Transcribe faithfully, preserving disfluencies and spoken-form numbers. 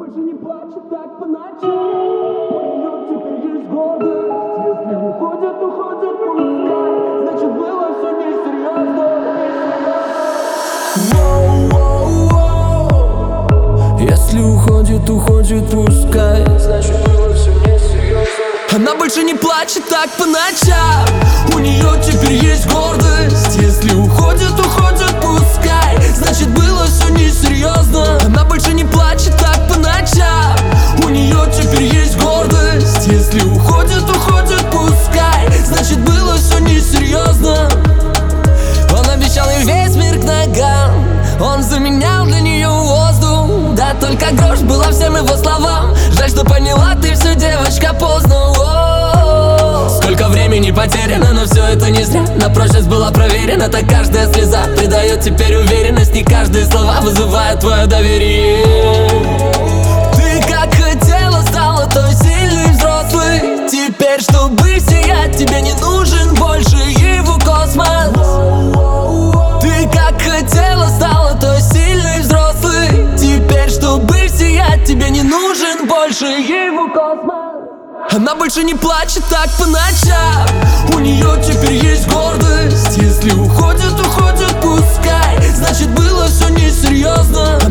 больше не плачет так по ночам. У нее теперь есть гордость. Если уходит, уходит, пускай. Значит, было все несерьезно. Если уходит, уходит, пускай. Значит, было все несерьезно. Она больше не плачет так по ночам. У нее теперь есть гордость. Если уходит, уходит, пускай. Значит, было все несерьезно. Она больше не плачет так по ночам. У нее теперь есть гордость. Если уходит, уходит, пускай. Значит, было все несерьезно. Он обещал ей весь мир к ногам. Он заменял для нее воздух. Да только грош была всем его словам. Жаль, что поняла ты все, девочка, поздно. О-о-о. Сколько времени потеряно, но все это не зря. На прочность была проверена, так каждая слеза придает теперь уверенность. Не каждые слова вызывают твое доверие. Ты как хотела, стала той сильной взрослой. Теперь, чтобы сиять, тебе не нужен больше его космос. Ты как хотела, стала той сильной взрослой. Теперь, чтобы сиять, тебе не нужен больше его космос. Она больше не плачет так по ночам. У нее теперь есть гордость. Если уходит, уходит, пускай. Значит, было все несерьезно.